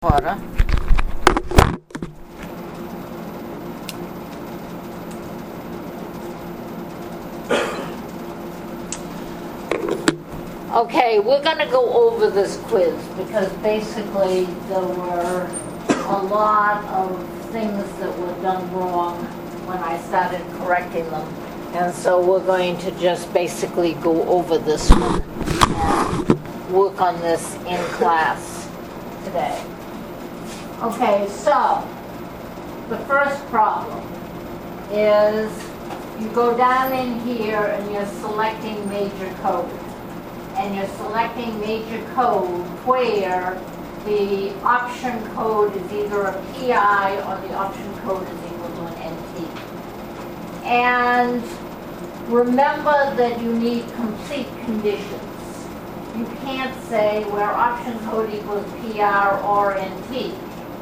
Water. Okay, we're going to go over this quiz because basically there were a lot of things that were done wrong when I started correcting them. And so we're going to just basically go over this one and work on this in class today. Okay, so the first problem is you go down in here and you're selecting major code. And you're selecting major code where the option code is either a PI or the option code is equal to an NT. And remember that you need complete conditions. You can't say where option code equals PR or NT.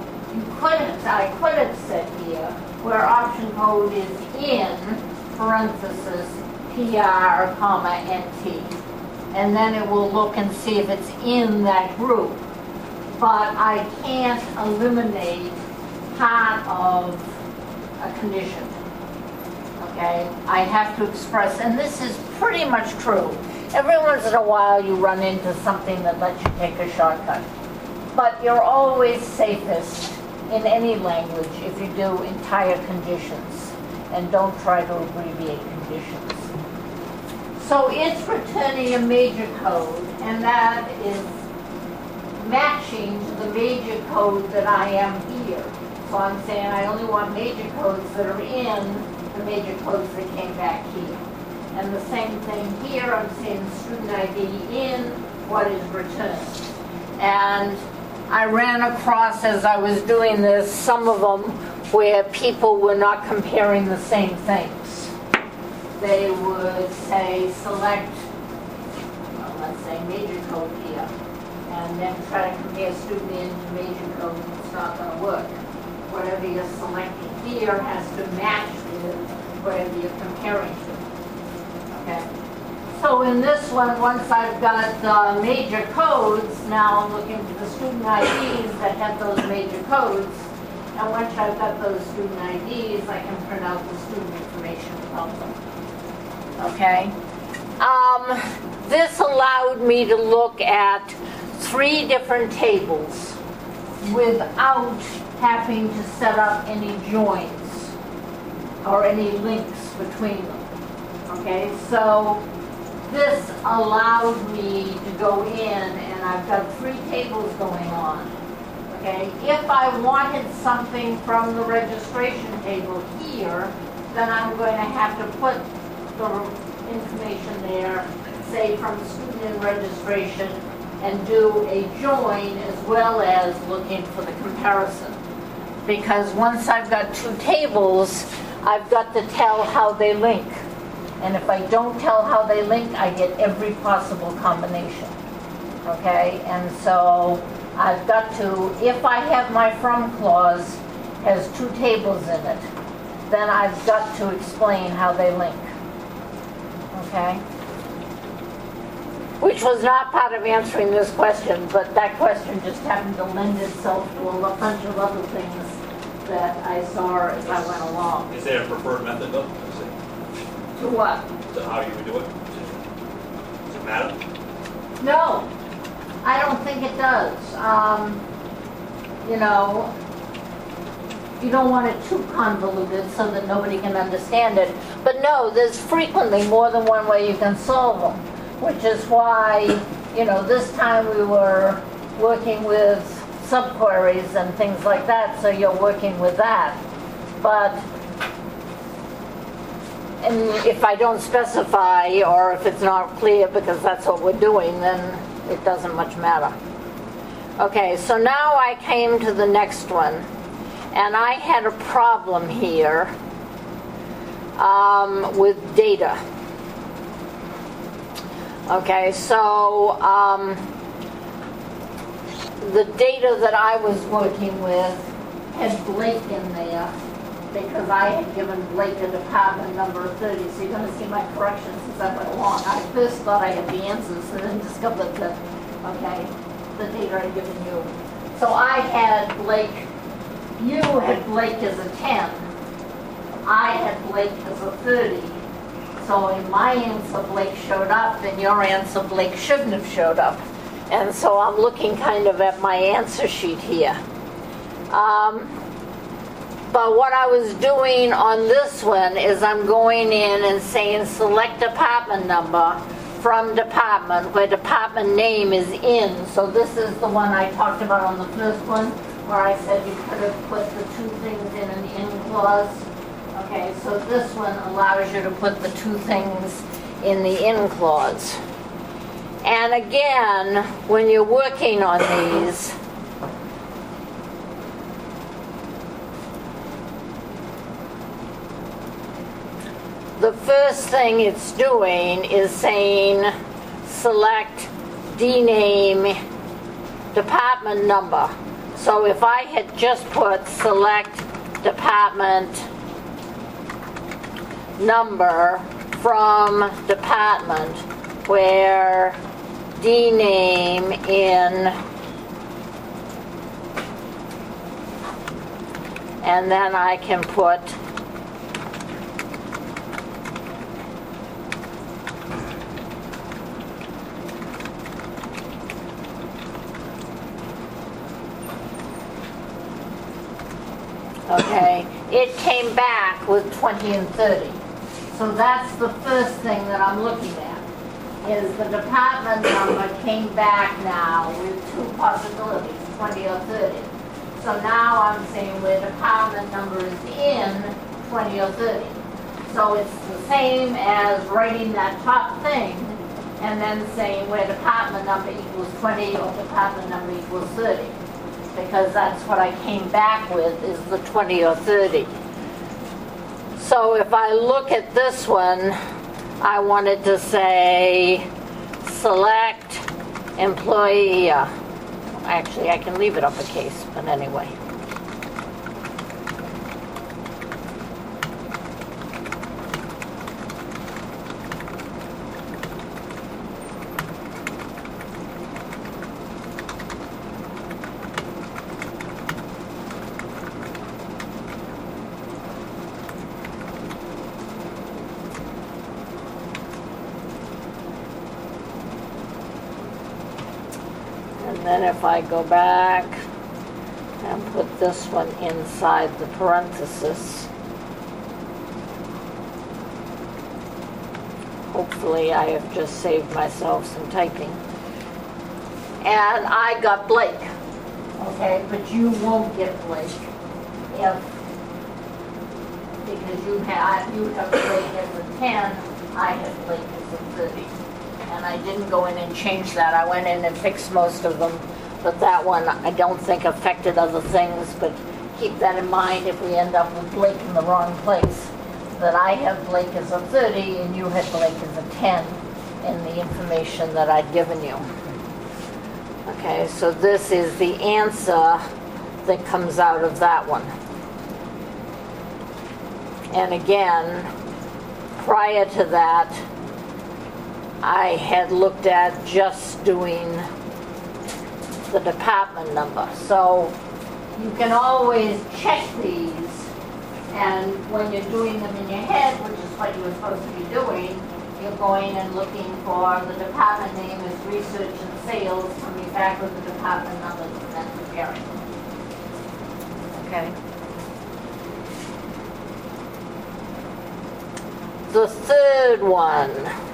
I could have said here where option code is in parenthesis PR, comma, NT. And then it will look and see if it's in that group. But I can't eliminate part of a condition. Okay? I have to express, and this is pretty much true. Every once in a while you run into something that lets you take a shortcut. But you're always safest in any language if you do entire conditions and don't try to abbreviate conditions. So it's returning a major code, and that is matching to the major code that I am here. So I'm saying I only want major codes that are in the major codes that came back here. And the same thing here, I'm saying student ID in what is returned. And I ran across, as I was doing this, some of them where people were not comparing the same things. They would say select, well, let's say major code here, and then try to compare student in to major code. It's not going to work. Whatever you're selecting here has to match with whatever you're comparing to. Okay. So in this one, once I've got the major codes, now I'm looking for the student IDs that have those major codes. And once I've got those student IDs, I can print out the student information from them. Okay. This allowed me to look at 3 different tables without having to set up any joins or any links between them. Okay, so this allowed me to go in, and I've got 3 tables going on. Okay, if I wanted something from the registration table here, then I'm going to have to put the information there, say from student in registration, and do a join as well as looking for the comparison. Because once I've got 2 tables, I've got to tell how they link. And if I don't tell how they link, I get every possible combination. Okay, and so I've got to, if I have my from clause has 2 tables in it, then I've got to explain how they link. Okay? Which was not part of answering this question, but that question just happened to lend itself to a bunch of other things that I saw as I went along. Is there a preferred method though? To what? To how you would do it? Does it matter? No, I don't think it does. You know, you don't want it too convoluted so that nobody can understand it. But no, there's frequently more than one way you can solve them, which is why, you know, this time we were working with subqueries and things like that, so you're working with that. But and if I don't specify, or if it's not clear because that's what we're doing, then it doesn't much matter. Okay, so now I came to the next one. And I had a problem here with data. Okay, so the data that I was working with had Blake in there, because I had given Blake a department number of 30, so you're going to see my corrections as I went along. I first thought I had the answers and then discovered that, okay, the data I'd given you. So I had Blake, you had Blake as a 10. I had Blake as a 30. So in my answer, Blake showed up, and your answer, Blake shouldn't have showed up. And so I'm looking kind of at my answer sheet here. But what I was doing on this one is I'm going in and saying select department number from department where department name is in. So this is the one I talked about on the first one where I said you could have put the two things in an in clause. Okay, so this one allows you to put the two things in the in clause. And again, when you're working on these, the first thing it's doing is saying select dename department number. So if I had just put select department number from department where dename in, and then I can put okay, it came back with 20 and 30. So that's the first thing that I'm looking at, is the department number came back now with two possibilities, 20 or 30. So now I'm saying where department number is in 20 or 30. So it's the same as writing that top thing and then saying where department number equals 20 or department number equals 30. Because that's what I came back with, is the 20 or 30. So if I look at this one, I wanted to say select employee. Actually, I can leave it uppercase, but anyway. And then if I go back and put this one inside the parenthesis, hopefully I have just saved myself some typing. And I got Blake. Okay, but you won't get Blake because you have Blake as a 10, I have Blake as a 30. And I didn't go in and change that. I went in and fixed most of them, but that one I don't think affected other things, but keep that in mind if we end up with Blake in the wrong place, that I have Blake as a 30 and you had Blake as a 10 in the information that I'd given you. Okay, so this is the answer that comes out of that one. And again, prior to that, I had looked at just doing the department number. So you can always check these, and when you're doing them in your head, which is what you were supposed to be doing, you're going and looking for the department name is research and sales, coming back with the department numbers, and then comparing them. Okay? The third one.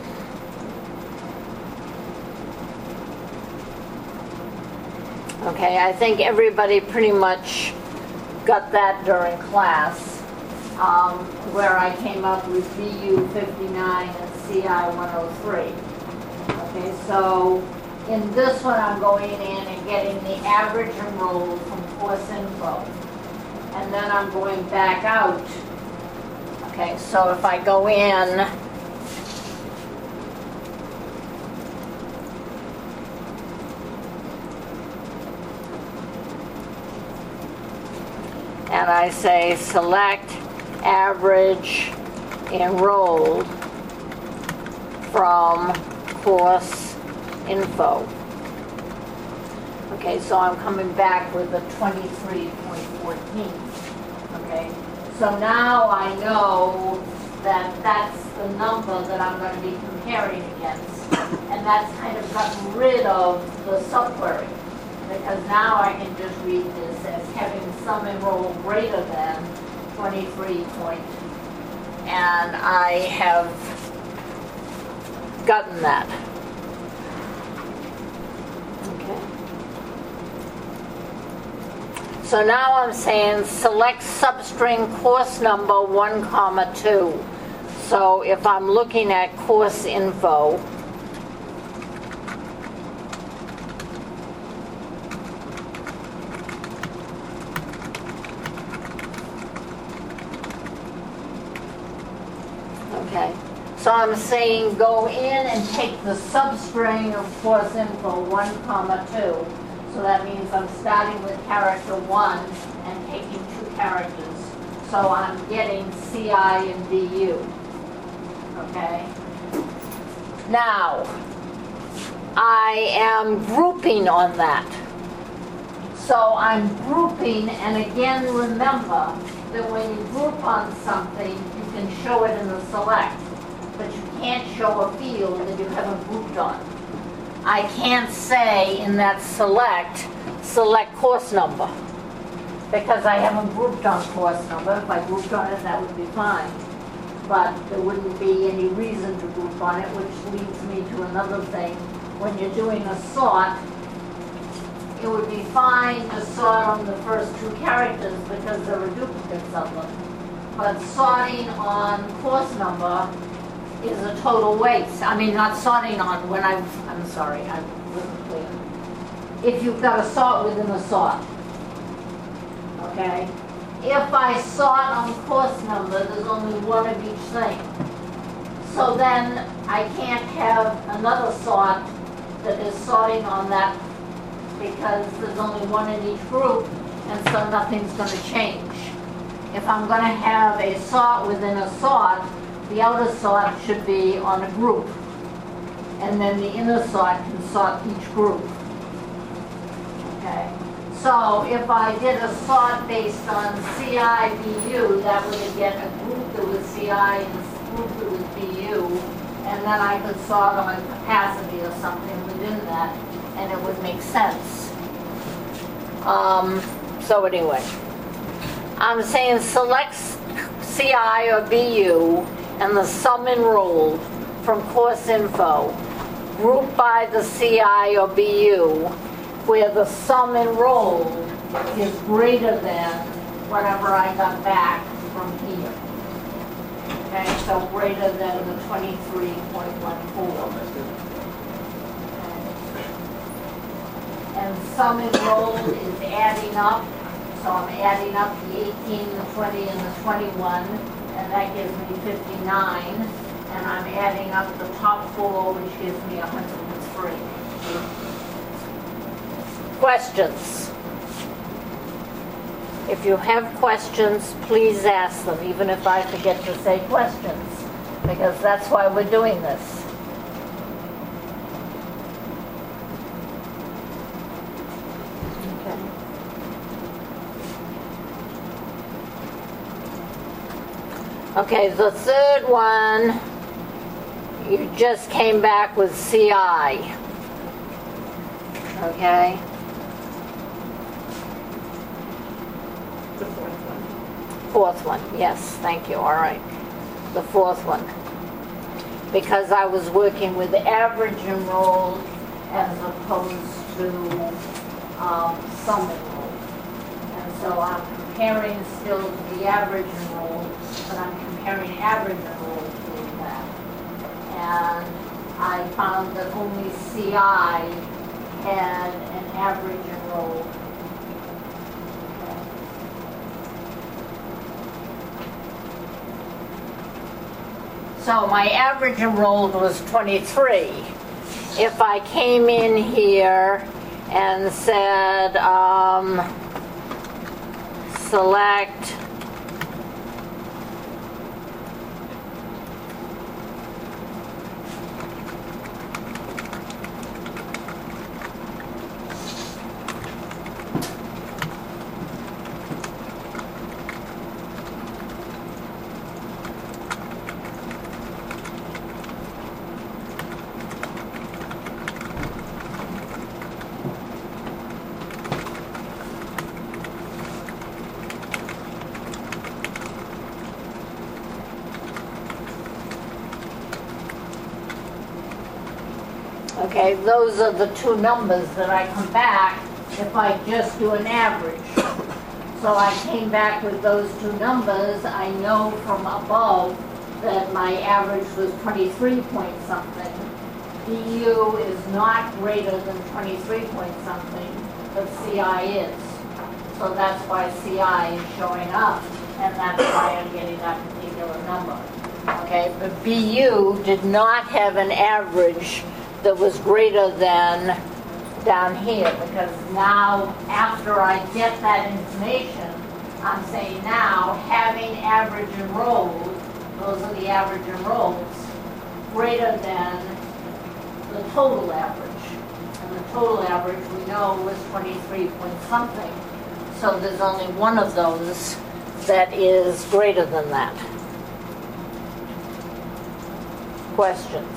Okay, I think everybody pretty much got that during class, where I came up with VU 59 and CI 103. Okay, so in this one I'm going in and getting the average enrolled from course info. And then I'm going back out. Okay, so if I go in, and I say select average enrolled from course info. Okay. Okay, so I'm coming back with a 23.14. Okay, so now I know that that's the number that I'm going to be comparing against, and that's kind of gotten rid of the subquery, because now I can just read this as having sum and roll greater than 23 point, and I have gotten that. Okay. So now I'm saying select substring course number 1, 2. So if I'm looking at course info, okay, so I'm saying go in and take the substring of course info 1, 2. So that means I'm starting with character 1 and taking 2 characters. So I'm getting CI and DU. Okay? Now, I am grouping on that. So I'm grouping, and again remember that when you group on something, you can show it in the select, but you can't show a field that you haven't grouped on. I can't say in that select course number, because I haven't grouped on course number. If I grouped on it, that would be fine. But there wouldn't be any reason to group on it, which leads me to another thing. When you're doing a sort, it would be fine to sort on the first 2 characters because there are duplicates of them. But sorting on course number is a total waste. I mean, not sorting on when I'm sorry, I wasn't clear. If you've got a sort within a sort, okay? If I sort on course number, there's only one of each thing. So then I can't have another sort that is sorting on that because there's only one in each group, and so nothing's going to change. If I'm going to have a sort within a sort, the outer sort should be on a group, and then the inner sort can sort each group. Okay. So if I did a sort based on CI BU, that would get a group that was CI and a group that was BU, and then I could sort on capacity or something within that, and it would make sense. So anyway, I'm saying select CI or BU and the sum enrolled from course info, group by the CI or BU, where the sum enrolled is greater than whatever I got back from here. Okay, so greater than the 23.14. And sum enrolled is adding up, so I'm adding up the 18, the 20, and the 21, and that gives me 59, and I'm adding up the top 4, which gives me 103. Questions? If you have questions, please ask them, even if I forget to say questions, because that's why we're doing this. Okay, the third one, you just came back with CI. Okay? The fourth one. Fourth one, yes, thank you, all right. The fourth one. Because I was working with average enrolled as opposed to sum enrolled. And so I'm comparing still the average enrolled, but I'm comparing average enrolled to that. And I found that only CI had an average enrolled. So my average enrolled was 23. If I came in here and said select Okay, those are the two numbers that I come back if I just do an average. So I came back with those two numbers. I know from above that my average was 23 point something. BU is not greater than 23 point something, but CI is. So that's why CI is showing up, and that's why I'm getting that particular number. Okay, but BU did not have an average that was greater than down here, because now after I get that information, I'm saying now having average enrolled, those are the average enrolls, greater than the total average. And the total average we know was 23 point something. So there's only one of those that is greater than that. Questions?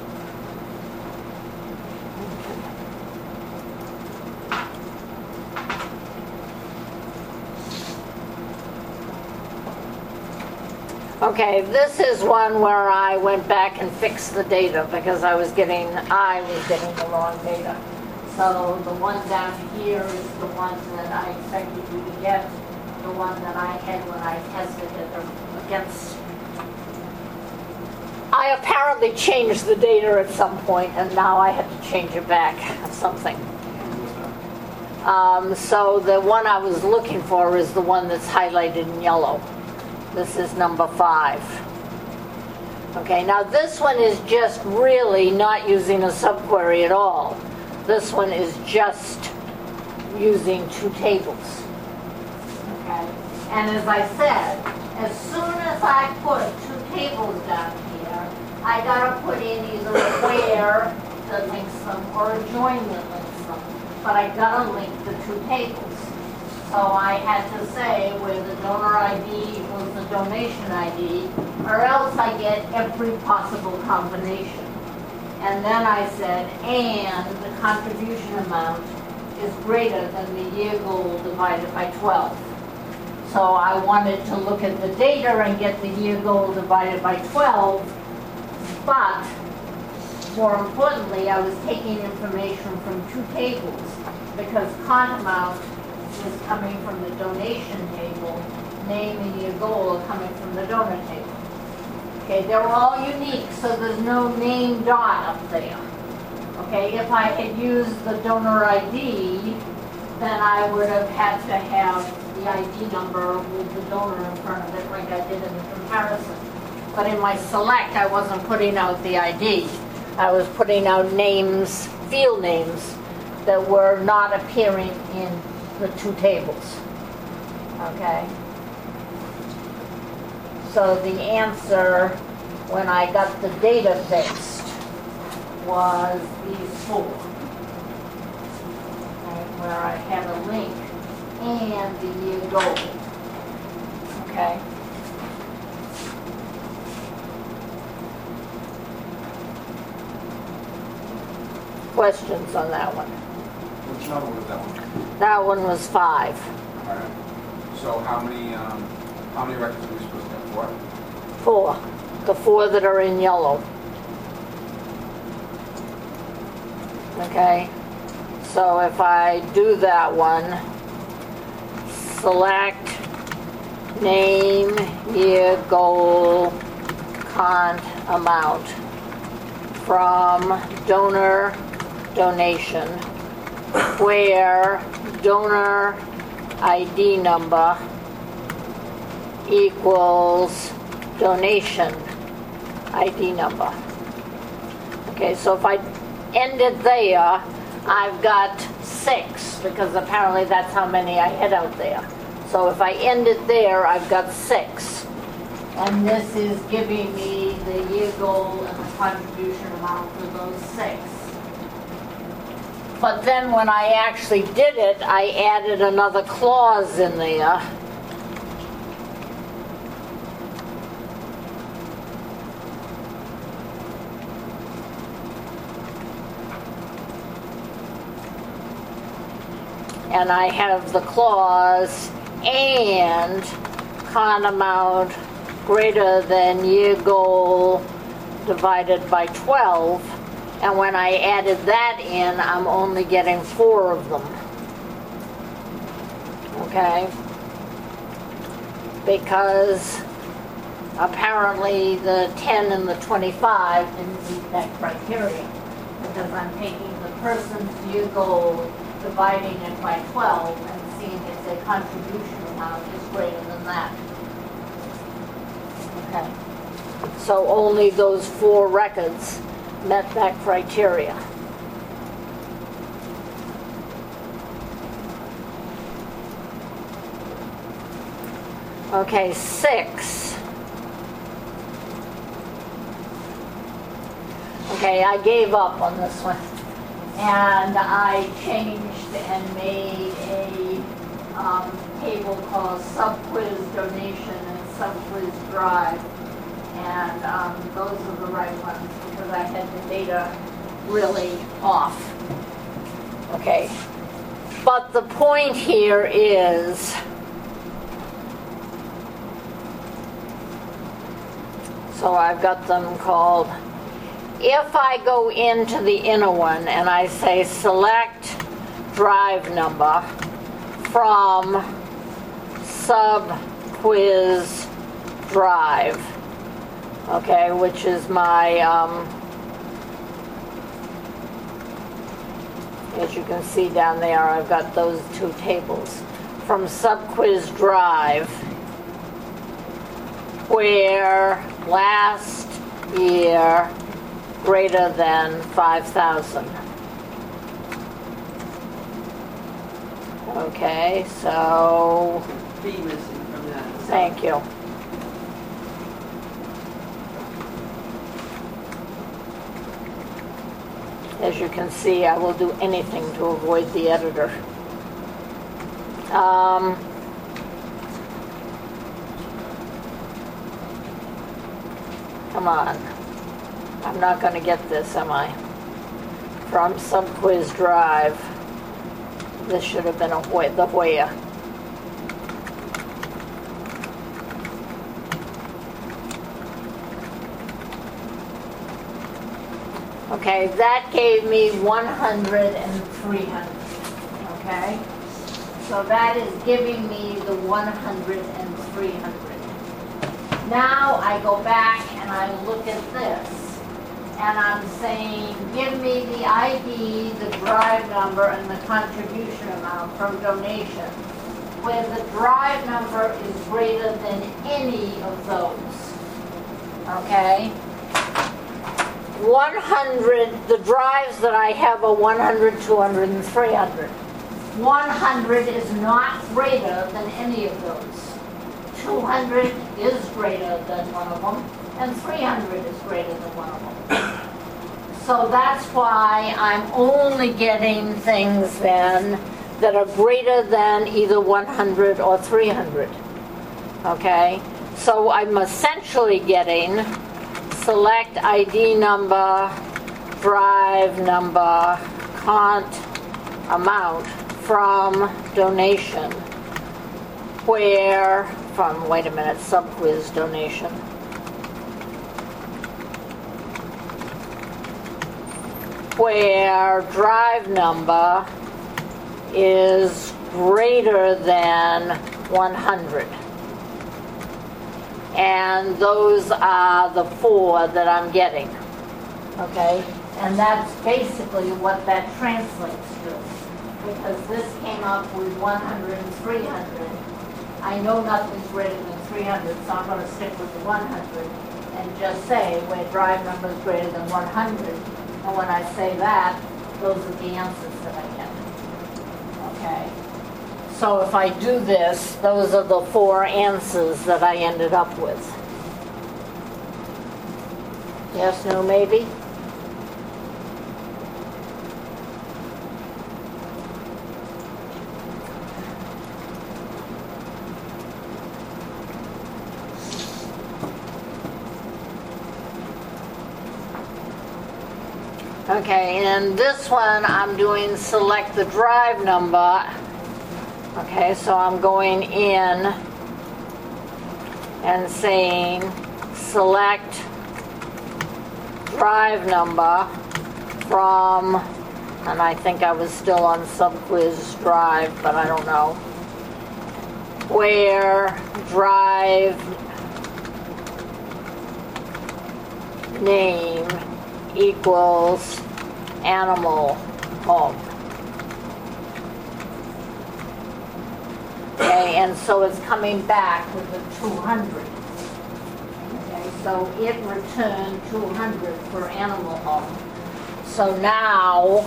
Okay, this is one where I went back and fixed the data because I was getting the wrong data. So the one down here is the one that I expected you to get, the one that I had when I tested it against. I apparently changed the data at some point, and now I had to change it back or something. So the one I was looking for is the one that's highlighted in yellow. This is number 5. Okay, now this one is just really not using a subquery at all. This one is just using two tables. Okay, and as I said, as soon as I put two tables down here, I gotta put in either a where that links them or a join that links them. But I gotta link the two tables. So I had to say where the donor ID equals the donation ID, or else I get every possible combination. And then I said, and the contribution amount is greater than the year goal divided by 12. So I wanted to look at the data and get the year goal divided by 12, but more importantly, I was taking information from two tables, because con amount is coming from the donation table, name and year goal are coming from the donor table. Okay, they're all unique, so there's no name dot up there. Okay, if I had used the donor ID, then I would have had to have the ID number with the donor in front of it like I did in the comparison. But in my select, I wasn't putting out the ID. I was putting out names, field names, that were not appearing in the two tables. Okay? So the answer, when I got the data fixed, was these 4. Okay, where I had a link and the year goal. Okay? Questions on that one? Which number was that one? That one was 5. All right. So how many records are we supposed to have? 4? 4. The 4 that are in yellow. Okay. So if I do that one, select name, year, goal, cont, amount from donor, donation, where donor ID number equals donation ID number. Okay, so if I end it there, I've got 6, because apparently that's how many I had out there. So if I end it there, I've got 6. And this is giving me the year goal and the contribution amount for those 6. But then when I actually did it, I added another clause in there. And I have the clause, and con amount greater than year goal divided by 12, And when I added that in, I'm only getting 4 of them. Okay? Because apparently the 10 and the 25 didn't meet that criteria. Because I'm taking the person's vehicle, dividing it by 12, and seeing if the contribution amount is greater than that. Okay. So only those 4 records met that criteria. Okay, 6. Okay, I gave up on this one. And I changed and made a table called Subquiz Donation and Subquiz Drive. And those are the right ones because I had the data really off. Okay. But the point here is, so I've got them called, if I go into the inner one and I say select drive number from Subquiz Drive, okay, which is my, as you can see down there, I've got those 2 tables. From Subquiz Drive, where last year greater than 5,000. Okay, so, B missing from that. thank you. As you can see, I will do anything to avoid the editor. Come on. I'm not going to get this, am I? From Subquiz Drive. This should have been the where. Okay, that gave me 100 and 300. Okay? So that is giving me the 100 and 300. Now I go back and I look at this, and I'm saying, give me the ID, the drive number, and the contribution amount from donation, where the drive number is greater than any of those. Okay? 100, the drives that I have are 100, 200, and 300. 100 is not greater than any of those. 200 is greater than one of them, and 300 is greater than one of them. So that's why I'm only getting things then that are greater than either 100 or 300. Okay? So I'm essentially getting select ID number, drive number, cont amount from donation, where, from, wait a minute, Subquiz donation, where drive number is greater than 100. And those are the 4 that I'm getting. Okay? And that's basically what that translates to. Because this came up with 100 and 300. I know nothing's greater than 300, so I'm going to stick with the 100 and just say where drive number is greater than 100. And when I say that, those are the answers that I get. Okay? So if I do this, those are the 4 answers that I ended up with. Yes, no, maybe? Okay, and this one I'm doing select the drive number. Okay, so I'm going in and saying select drive number from, and I think I was still on SubQuiz Drive, but I don't know, where drive name equals animal home. Okay, and so it's coming back with the 200. Okay, so it returned 200 for animal home. So now,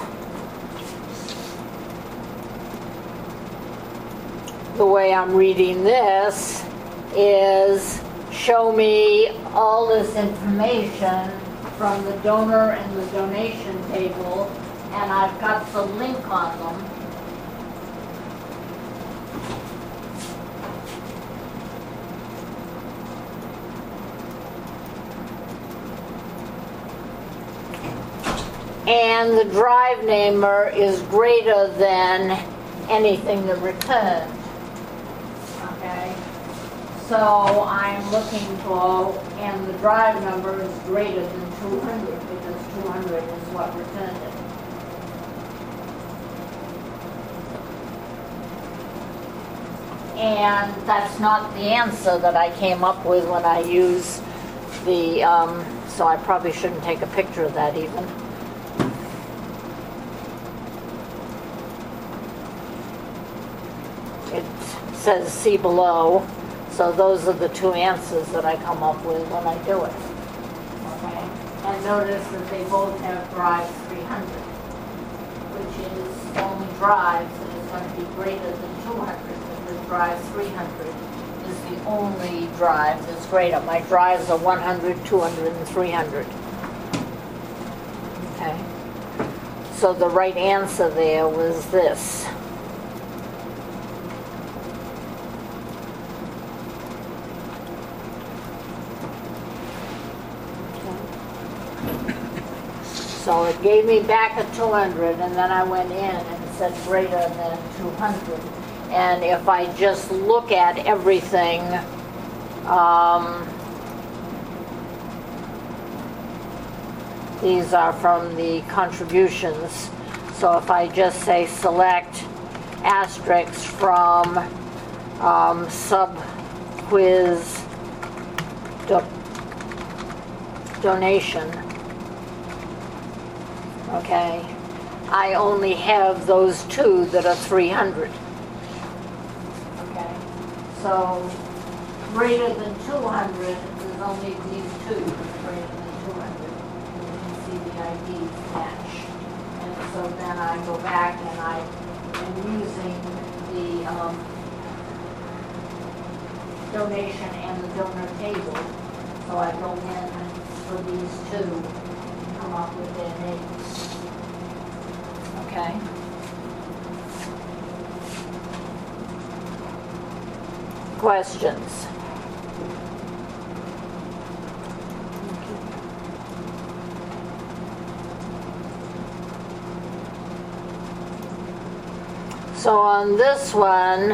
the way I'm reading this is show me all this information from the donor and the donation table, and I've got the link on them. And the drive namer is greater than anything that returned. Okay? So I'm looking for, and the drive number is greater than 200 because 200 is what returned it. And that's not the answer that I came up with when I used the, so I probably shouldn't take a picture of that even. It says see below, so those are the two answers that I come up with when I do it. Okay, and notice that they both have drive 300, which is only drives that is going to be greater than 200, because drive 300 is the only drive that's greater. My drives are 100, 200, and 300. Okay, so the right answer there was this. So it gave me back a 200, and then I went in and said greater than 200. And if I just look at everything, these are from the contributions. So if I just say select asterisks from SubQuiz donation, okay, I only have those two that are 300. Okay, so greater than 200 is only these two greater than 200. You can see the IDs match. And so then I go back and I am using the donation and the donor table. So I go in for these two, come up with their names. Okay. Questions? So on this one,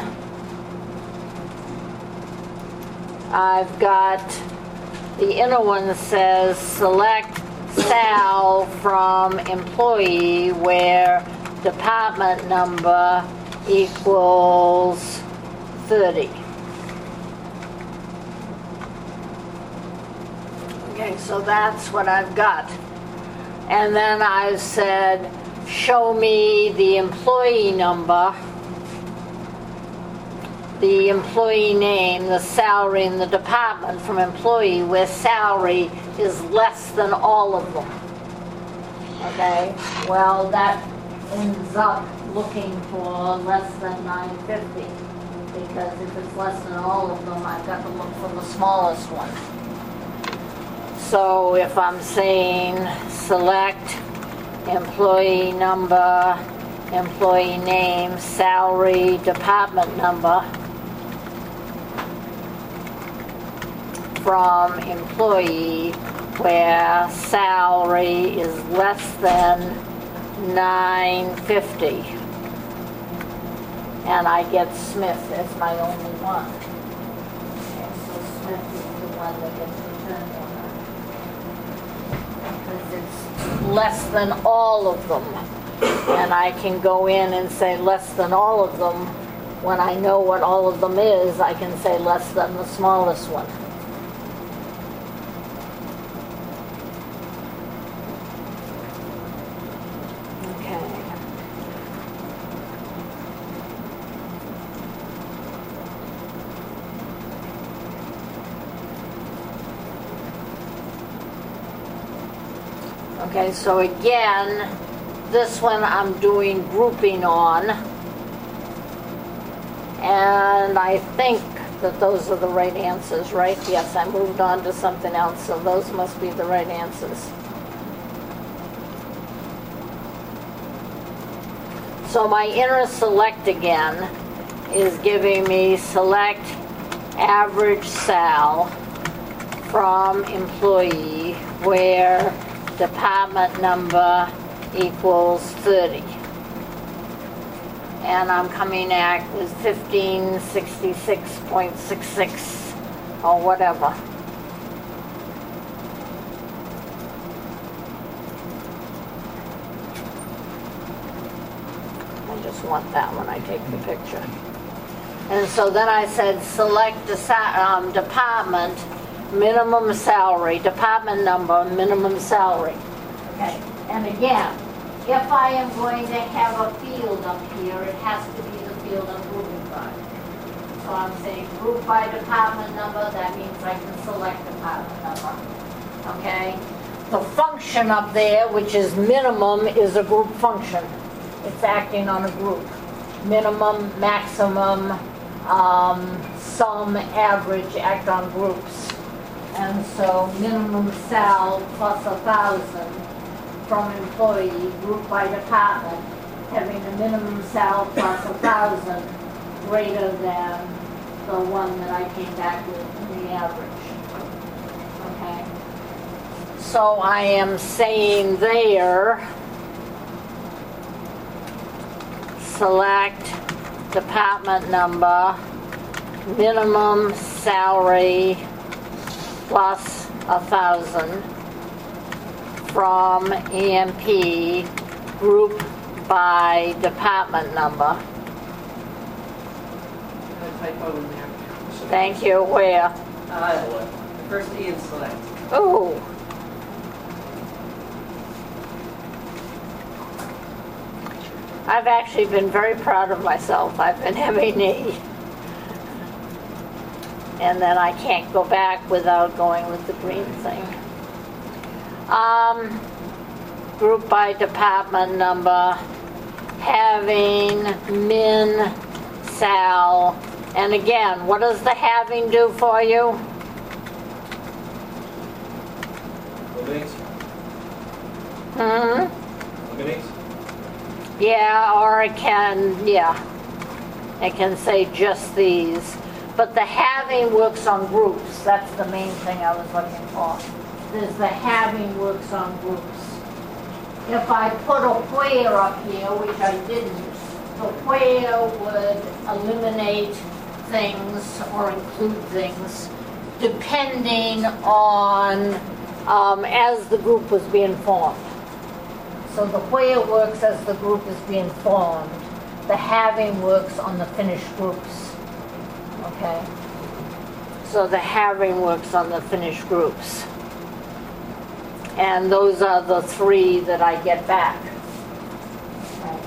I've got the inner one says select Sal from employee where department number equals 30. Okay, so that's what I've got. And then I said, show me the employee number, the employee name, the salary, and the department from employee where salary is less than all of them. Okay, well that ends up looking for less than 950 because if it's less than all of them, I've got to look for the smallest one. So if I'm saying select employee number, employee name, salary, department number from employee where salary is less than 950, and I get Smith as my only one. Okay, so Smith is the one that gets returned on that. Because it's less than all of them. And I can go in and say less than all of them. When I know what all of them is, I can say less than the smallest one. Okay, so again, this one I'm doing grouping on. And I think that those are the right answers, right? Yes, I moved on to something else, so those must be the right answers. So my inner select again is giving me select average sal from employee where department number equals 30. And I'm coming at with 1566.66 or whatever. I just want that when I take the picture. And so then I said select the department minimum salary, department number, minimum salary. Okay, and again, if I am going to have a field up here, it has to be the field I'm grouping by. So I'm saying group by department number, that means I can select department number. Okay? The function up there, which is minimum, is a group function. It's acting on a group. Minimum, maximum, sum, average act on groups. And so minimum sal plus 1,000 from employee, group by department, having a minimum sal plus 1,000 greater than the one that I came back with in the average. Okay? So I am saying there, select department number, minimum salary plus 1,000 from EMP, group by department number. A typo in there. Thank you. Where? The first E in select. Oh. I've actually been very proud of myself. I've been having E. And then I can't go back without going with the green thing. Group by department number, having min sal, and again, what does the having do for you? Eliminates? Eliminates? Yeah, or it can, it can say just these. But the having works on groups. That's the main thing I was looking for. Is the having works on groups. If I put a where up here, which I didn't, the where would eliminate things or include things depending on as the group was being formed. So the where works as the group is being formed. The having works on the finished groups. Okay? So the having works on the finished groups. And those are the three that I get back. Okay.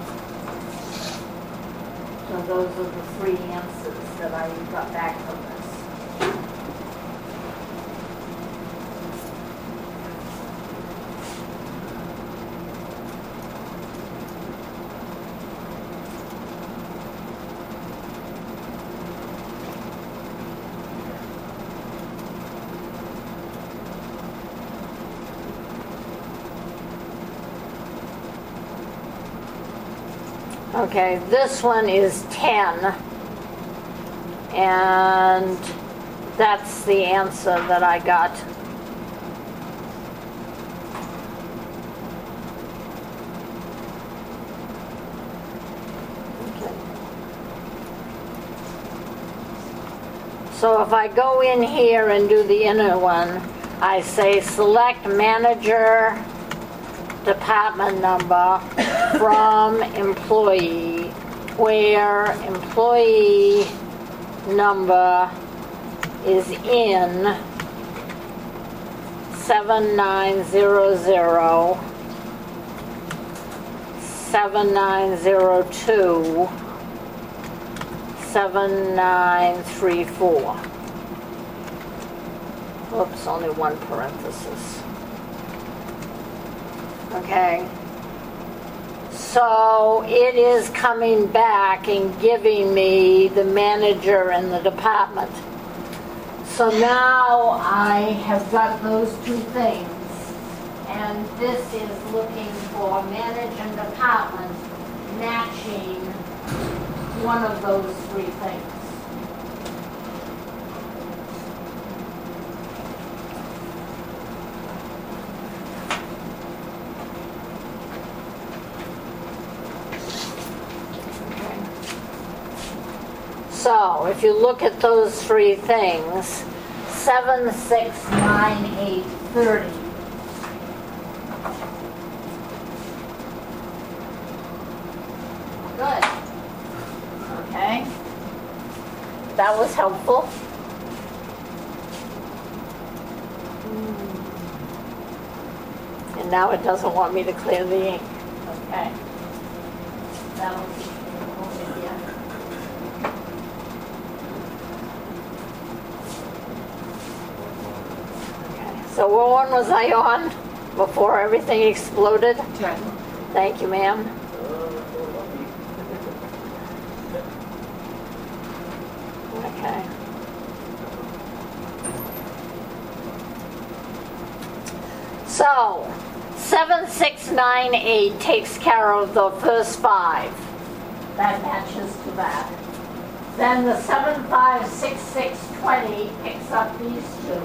So those are the three answers that I got back from this. Okay, this one is 10, and that's the answer that I got. Okay. So if I go in here and do the inner one, I say select manager department number from employee, where employee number is in 7900, 7902, 7934. Oops, only one parenthesis. Okay. So it is coming back and giving me the manager and the department. So now I have got those two things. And this is looking for manager and department matching one of those three things. So if you look at those three things, 7, 6, 9, 8, 30. Good. Okay. That was helpful. And now it doesn't want me to clear the ink. Okay. That was yeah. So what one was I on before everything exploded? 10. Thank you, ma'am. Okay. So, 7, 6, 9, 8 takes care of the first 5. That matches to that. Then the 7, 5, 6, 6, 20 picks up these two.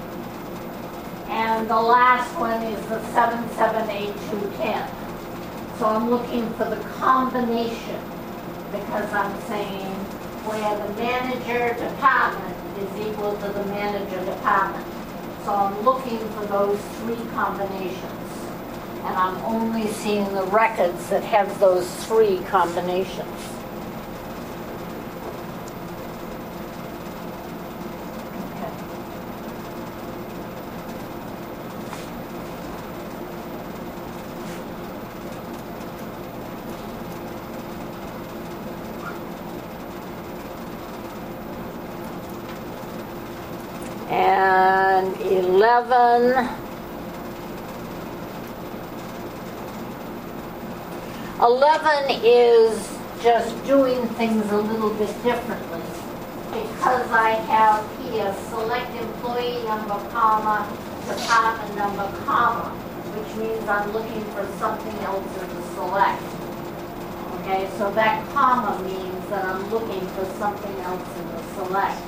And the last one is the 7, 7, 8, 2, 10. So I'm looking for the combination because I'm saying where the manager department is equal to the manager department. So I'm looking for those three combinations. And I'm only seeing the records that have those three combinations. And 11 is just doing things a little bit differently because I have here select employee number, comma, department number, comma, which means I'm looking for something else in the select. Okay, so that comma means that I'm looking for something else in the select.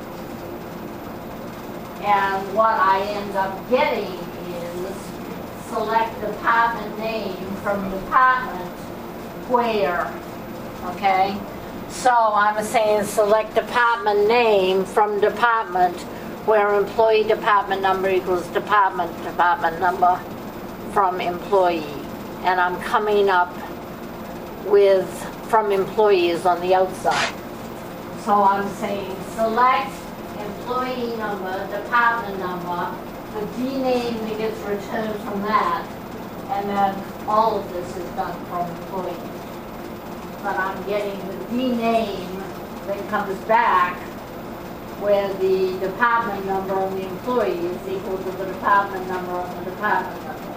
And what I end up getting is select department name from department where, okay? So I'm saying select department name from department where employee department number equals department number from employee. And I'm coming up with from employees on the outside. So I'm saying select employee number, department number, the D name that gets returned from that, and then all of this is done from employee. But I'm getting the D name that comes back where the department number on the employee is equal to the department number on the department number.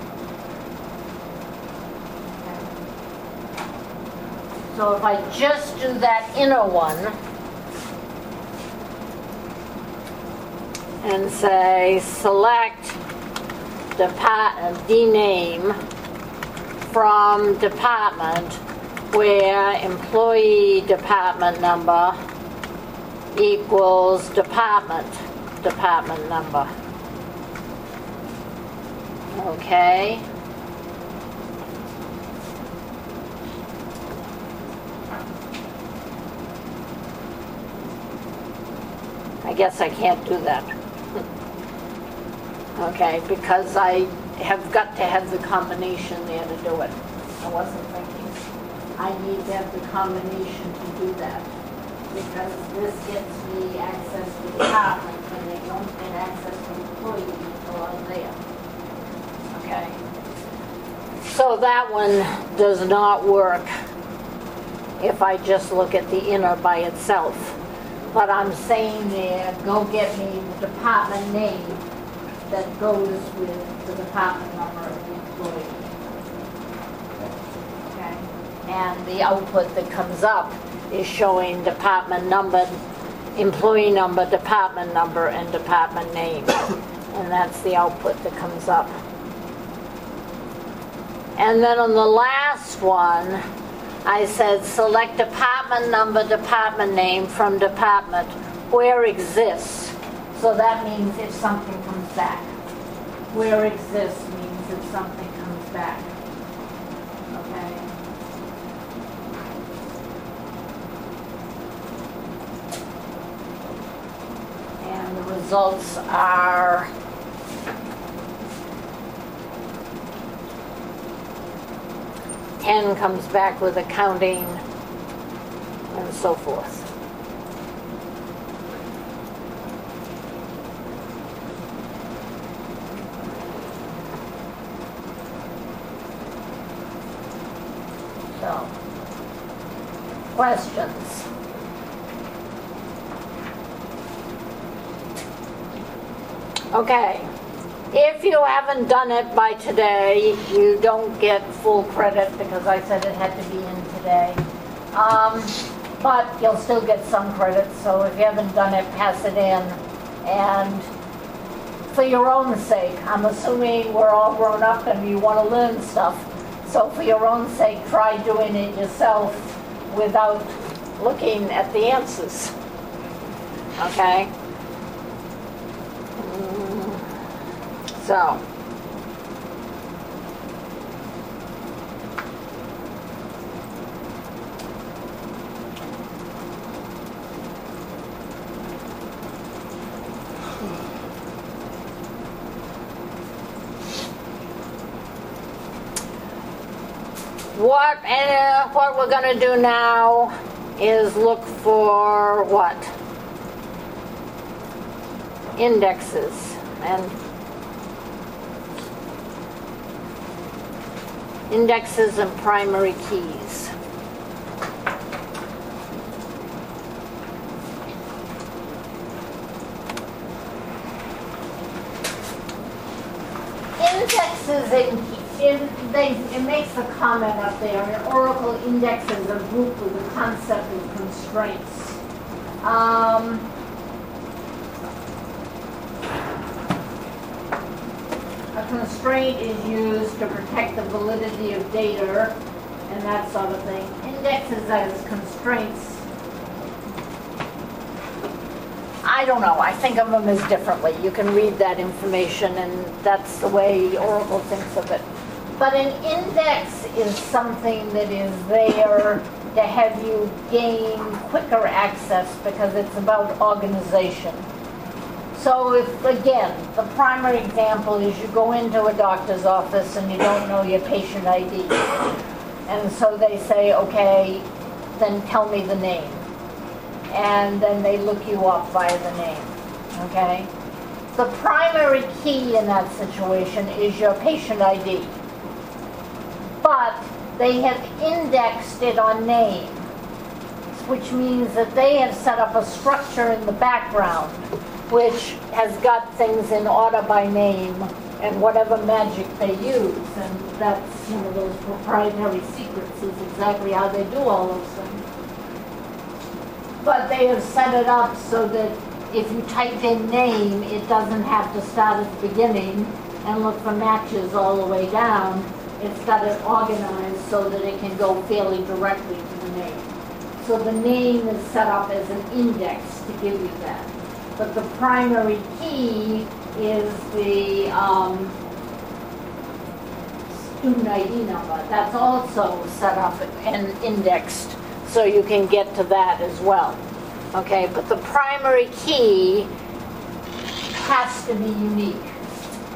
Okay. So if I just do that inner one, and say select D name from department where employee department number equals department number. Okay. I guess I can't do that. Okay, because I have got to have the combination there to do it. I wasn't thinking, I need to have the combination to do that. Because this gets me access to department, and they don't get access to employee until I'm there. Okay? So that one does not work if I just look at the inner by itself. But I'm saying there, go get me the department name that goes with the department number of the employee. Okay? And the output that comes up is showing department number, employee number, department number, and department name. And that's the output that comes up. And then on the last one, I said select department number, department name from department where exists. So that means if something comes back. Where exists means if something comes back. Okay? And the results are N comes back with accounting and so forth. So, questions? Okay. If you haven't done it by today, you don't get full credit because I said it had to be in today. But you'll still get some credit, so if you haven't done it, pass it in. And for your own sake, I'm assuming we're all grown up and you want to learn stuff. So for your own sake, try doing it yourself without looking at the answers. Okay? So, what we're going to do now is look for what? Indexes and primary keys. Indexes, it makes a comment up there. An Oracle indexes a group with the concept of constraints. A constraint is used to protect the validity of data and that sort of thing. Indexes as constraints, I don't know. I think of them as differently. You can read that information, and that's the way Oracle thinks of it. But an index is something that is there to have you gain quicker access because it's about organization. So if, again, the primary example is you go into a doctor's office and you don't know your patient ID. And so they say, okay, then tell me the name. And then they look you up via the name, okay? The primary key in that situation is your patient ID. But they have indexed it on name, which means that they have set up a structure in the background which has got things in order by name and whatever magic they use. And that's one of those proprietary secrets, is exactly how they do all those things. But they have set it up so that if you type in name, it doesn't have to start at the beginning and look for matches all the way down. It's got it organized so that it can go fairly directly to the name. So the name is set up as an index to give you that. But the primary key is the student ID number. That's also set up and indexed, so you can get to that as well. Okay, but the primary key has to be unique.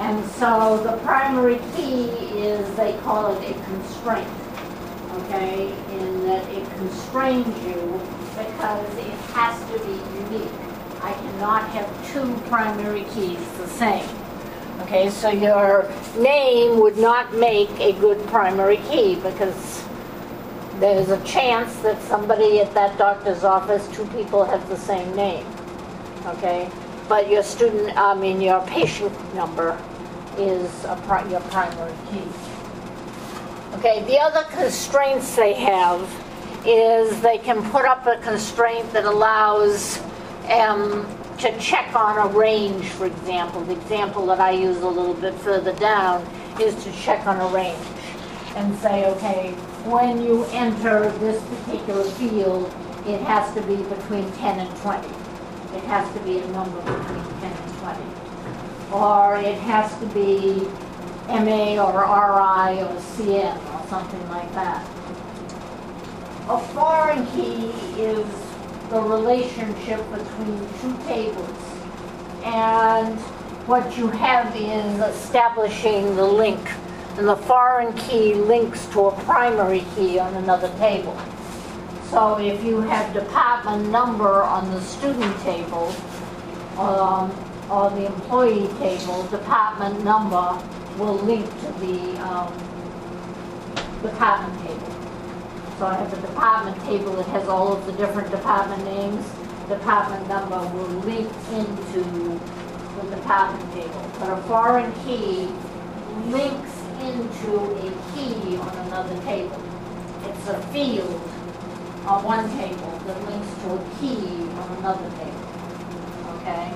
And so the primary key is, they call it a constraint, okay? In that it constrains you because it has to be unique. I cannot have two primary keys the same. Okay, so your name would not make a good primary key because there's a chance that somebody at that doctor's office, two people have the same name. Okay, but your your patient number is your primary key. Okay, the other constraints they have is they can put up a constraint that allows to check on a range, for example. The example that I use a little bit further down is to check on a range and say, okay, when you enter this particular field, it has to be between 10 and 20. It has to be a number between 10 and 20. Or it has to be MA or RI or CN or something like that. A foreign key is the relationship between two tables. And what you have is establishing the link. And the foreign key links to a primary key on another table. So if you have department number on the student table, or the employee table, department number will link to the department table. So I have a department table that has all of the different department names. Department number will link into the department table. But a foreign key links into a key on another table. It's a field on one table that links to a key on another table. Okay?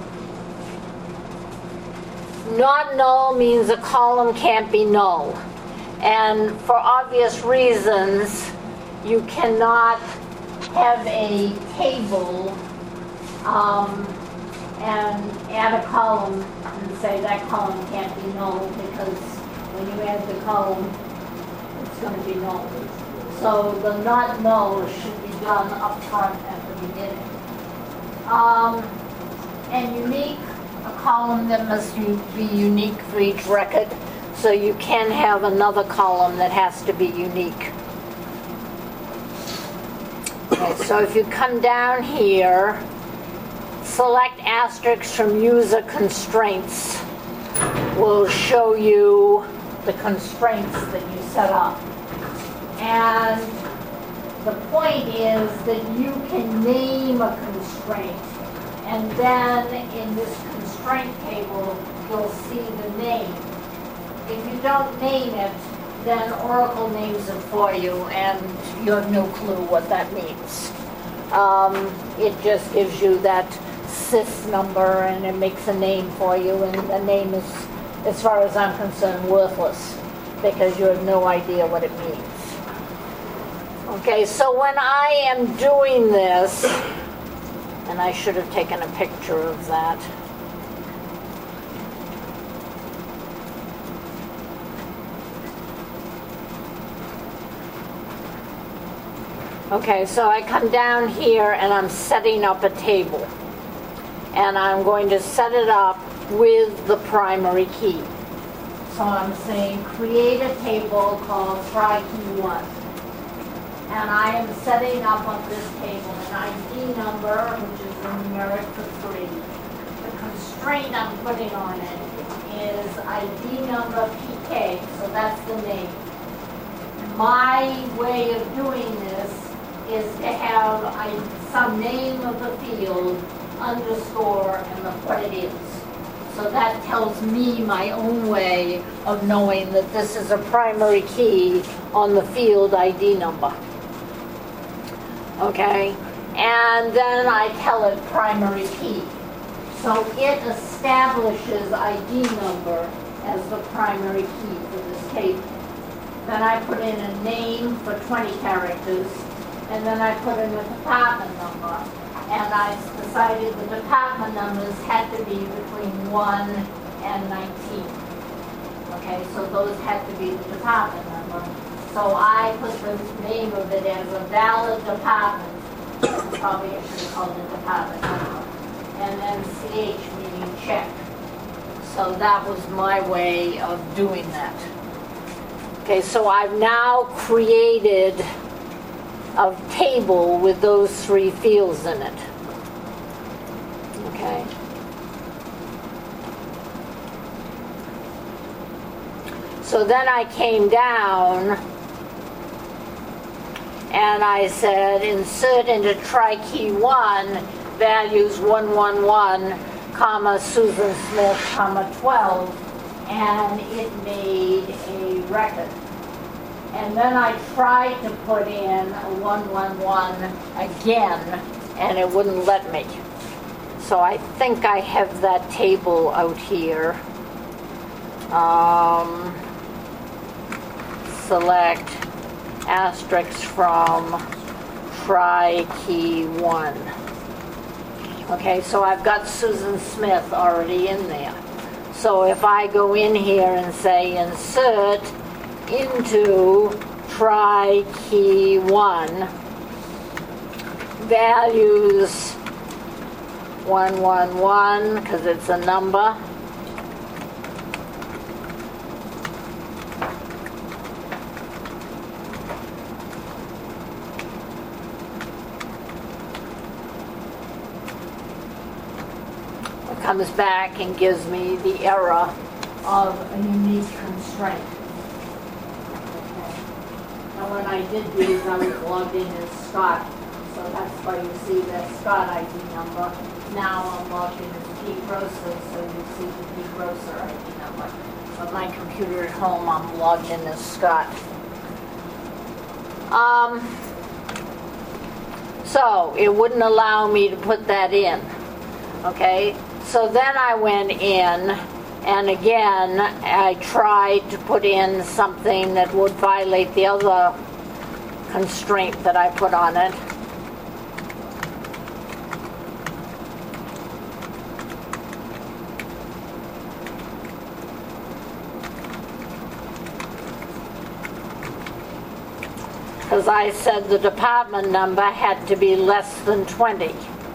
Not null means a column can't be null. And for obvious reasons, you cannot have a table and add a column and say that column can't be null because when you add the column, it's going to be null. So the not null should be done up front at the beginning. And unique, a column that must be unique for each record. So you can have another column that has to be unique. Okay, so if you come down here, select asterisks from user constraints will show you the constraints that you set up. And the point is that you can name a constraint, and then in this constraint table, you'll see the name. If you don't name it, then Oracle names it for you, and you have no clue what that means. It just gives you that sys number, and it makes a name for you, and the name is, as far as I'm concerned, worthless, because you have no idea what it means. Okay, so when I am doing this, and I should have taken a picture of that. Okay, so I come down here and I'm setting up a table. And I'm going to set it up with the primary key. So I'm saying create a table called try key 1. And I am setting up on this table an ID number, which is the numeric for 3. The constraint I'm putting on it is ID number PK, so that's the name. My way of doing this is to have some name of the field, underscore, and what it is. So that tells me my own way of knowing that this is a primary key on the field ID number. Okay? And then I tell it primary key. So it establishes ID number as the primary key for this table. Then I put in a name for 20 characters, and then I put in a department number, and I decided the department numbers had to be between 1 and 19. Okay, so those had to be the department number. So I put the name of it as a valid department. Probably I should have called it department number. And then CH meaning check. So that was my way of doing that. Okay, so I've now created a table with those 3 fields in it. Okay. So then I came down and I said insert into try key 1 values 111, comma Susan Smith, comma 12, and it made a record. And then I tried to put in a 111 again, and it wouldn't let me. So I think I have that table out here. Select asterisk from try key 1. Okay, so I've got Susan Smith already in there. So if I go in here and say insert into try key 1, values 111, because it's a number. It comes back and gives me the error of a unique constraint. And when I did these, I was logged in as Scott, so that's why you see that Scott ID number. Now I'm logged in as P. Grosser, so you see the P. Grosser ID number. But my computer at home, I'm logged in as Scott. So it wouldn't allow me to put that in. Okay, so then I went in, and again, I tried to put in something that would violate the other constraint that I put on it. Because I said the department number had to be less than 20.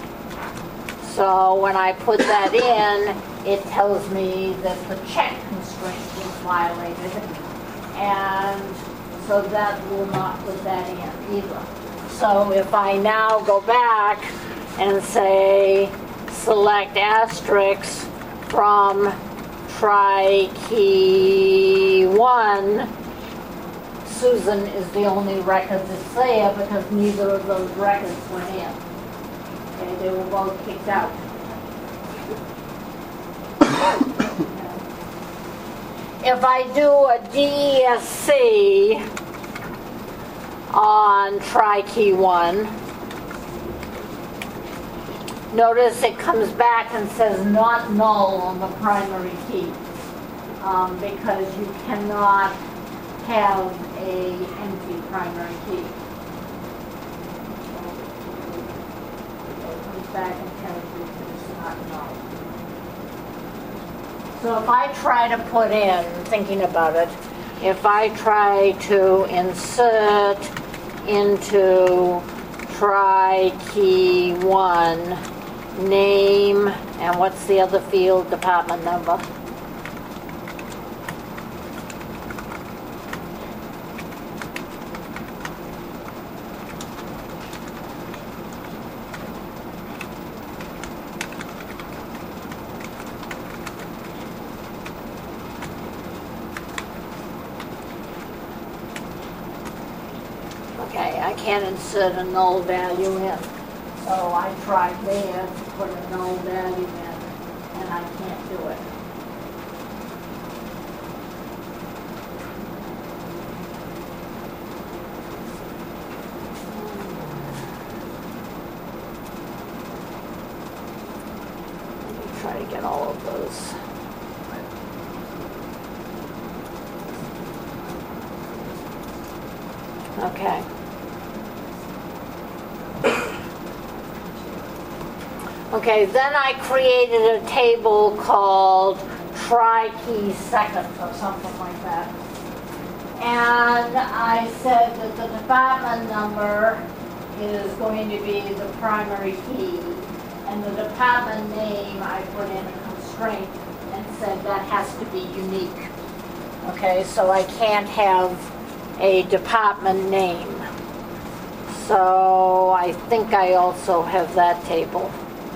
So when I put that in, it tells me that the check constraint was violated, and so that will not put that in either. So if I now go back and say select asterisk from try key 1, Susan is the only record that's there because neither of those records went in. Okay, they were both kicked out. If I do a DESC on try key 1, notice it comes back and says not null on the primary key because you cannot have a empty primary key. It comes back and tells you that it's not null. So if I try to put in, thinking about it, if I try to insert into try key 1 name, and what's the other field, department number? I can't insert a null value in. So I tried there to put a null value in, and I can't do it. Let me try to get all of those. Okay. Okay, then I created a table called try key second or something like that. And I said that the department number is going to be the primary key, and the department name I put in a constraint and said that has to be unique. Okay, so I can't have a department name. So I think I also have that table.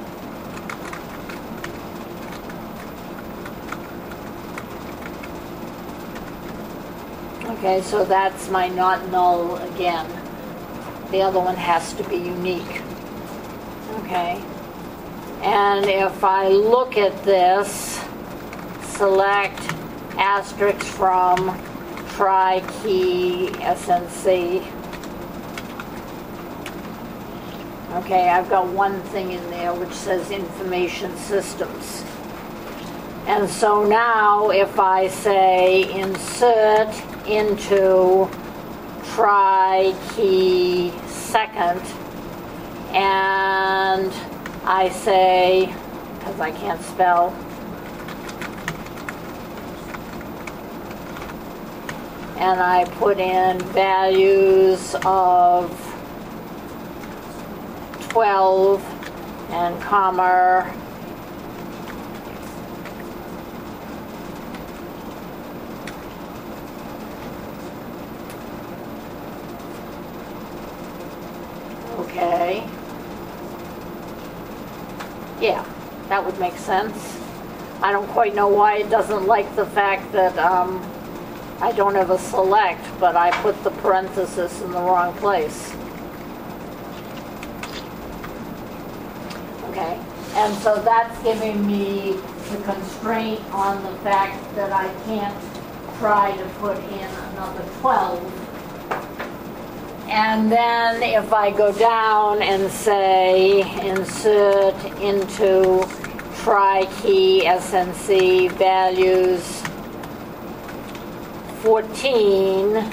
Okay, so that's my not null again. The other one has to be unique. Okay. And if I look at this, select asterisk from tri-key SNC. Okay, I've got one thing in there which says information systems. And so now if I say insert into tri-key second, and I say, because I can't spell, and I put in values of 12 and comma okay. Yeah, that would make sense. I don't quite know why it doesn't like the fact that I don't have a select, but I put the parenthesis in the wrong place. Okay, and so that's giving me the constraint on the fact that I can't try to put in another 12. And then if I go down and say insert into tri-key SNC values 14,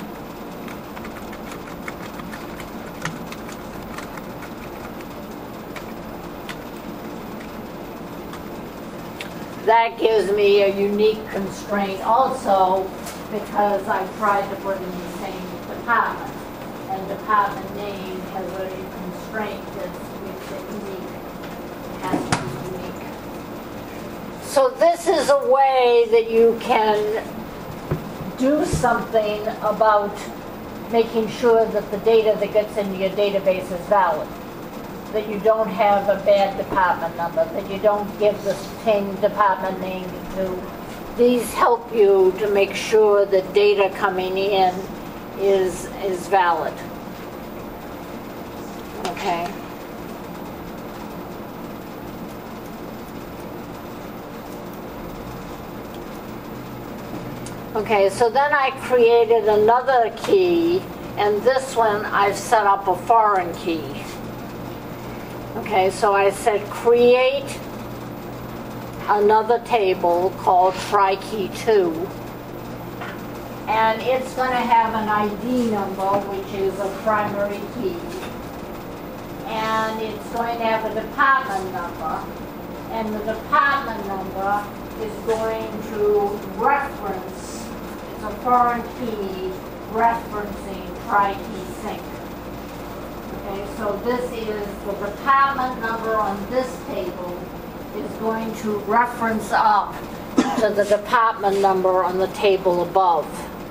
that gives me a unique constraint also because I tried to put in the same department. And department name has a constraint that's makes it unique. It has to be unique. So this is a way that you can do something about making sure that the data that gets into your database is valid. That you don't have a bad department number, that you don't give the same department name to. These help you to make sure that data coming in is valid. Okay. Okay, so then I created another key, and this one I've set up a foreign key. Okay, so I said create another table called tri-key2. And it's going to have an ID number, which is a primary key. And it's going to have a department number. And the department number is going to reference, it's a foreign key referencing tri-key sync. Okay, so this is the department number on this table is going to reference up to the department number on the table above.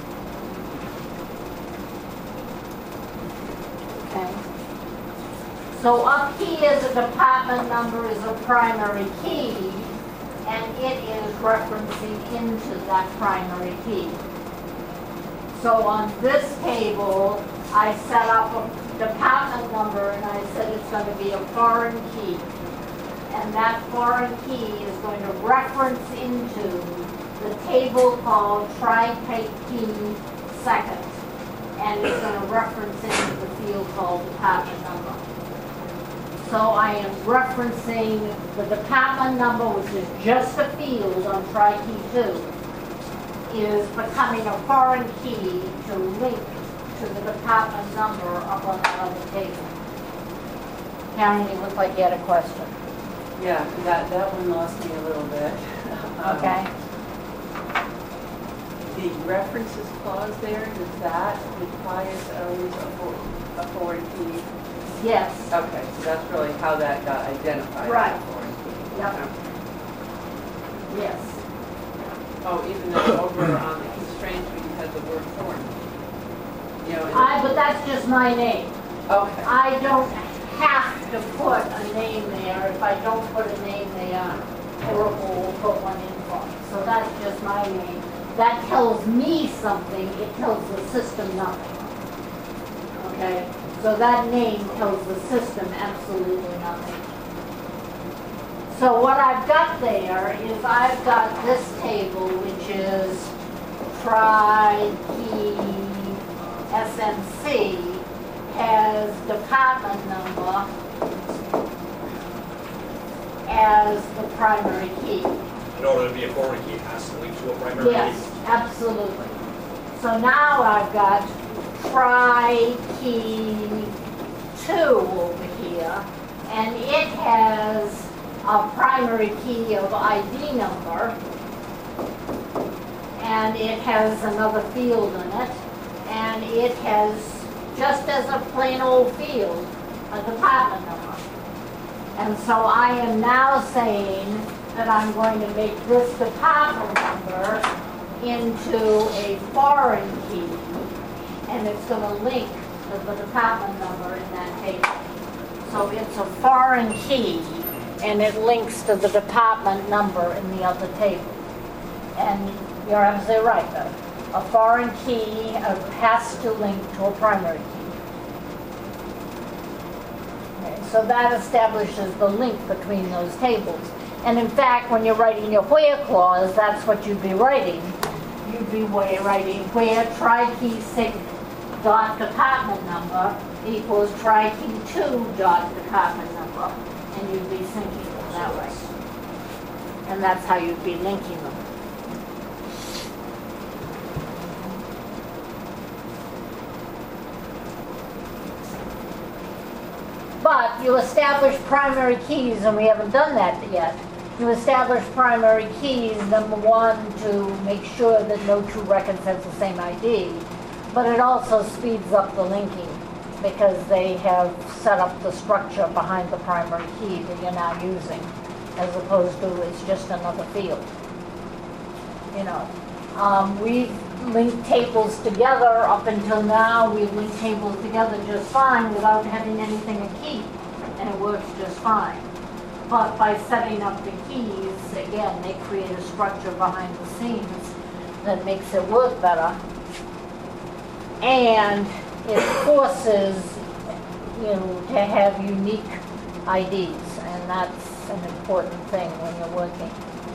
Okay. So up here, the department number is a primary key, and it is referencing into that primary key. So on this table, I set up a department number, and I said it's going to be a foreign key. And that foreign key is going to reference into the table called tri-key second. And it's going to reference into the field called department number. So I am referencing the department number, which is just a field on tri-key 2, is becoming a foreign key to link to the department number up on that other table. Karen, you look like you had a question. Yeah, that one lost me a little bit. Okay. The references clause there, does that requires always a foreign key? Yes. Okay, so that's really how that got identified. Right. As a foreign key. Yep. Okay. Yes. Oh, even though over on the constraints where you had the word Thorn. You know, But that's just my name. okay. I don't have to put a name there. If I don't put a name there, Oracle will put one in for me. So that's just my name. That tells me something, it tells the system nothing. Okay? So that name tells the system absolutely nothing. So what I've got there is I've got this table, which is Tri-Key SMC, has department number as the primary key. In order to be a foreign key, it has to link to a primary key. Yes, absolutely. So now I've got Tri-Key 2 over here, and it has a primary key of ID number, and it has another field in it, and it has, just as a plain old field, a department number. And so I am now saying that I'm going to make this department number into a foreign key, and it's going to link to the department number in that table. So it's a foreign key, and it links to the department number in the other table. And you're absolutely right, though. A foreign key has to link to a primary key. Okay, so that establishes the link between those tables. And in fact, when you're writing your where clause, that's what you'd be writing. You'd be writing where tri-key 6 dot department number equals tri-key 2 dot department number. And you'd be syncing them that way. And that's how you'd be linking them. But you establish primary keys, and we haven't done that yet. You establish primary keys, number one, to make sure that no two records have the same ID, but it also speeds up the linking because they have set up the structure behind the primary key that you're now using, as opposed to it's just another field. You know, we've linked tables together up until now. We've linked tables together just fine without having anything to keep, and it works just fine. But by setting up the keys, again, they create a structure behind the scenes that makes it work better. And it forces you to have unique IDs, and that's an important thing when you're working.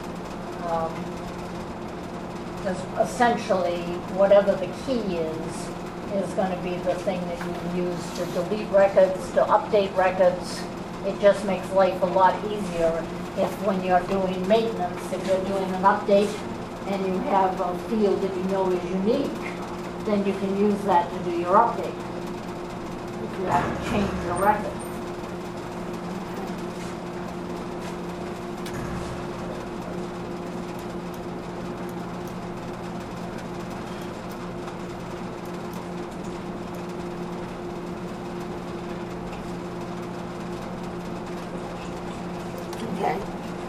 Because essentially, whatever the key is going to be the thing that you use to delete records, to update records. It just makes life a lot easier if when you're doing maintenance, if you're doing an update and you have a field that you know is unique, then you can use that to do your update. If you have to change your record. Okay.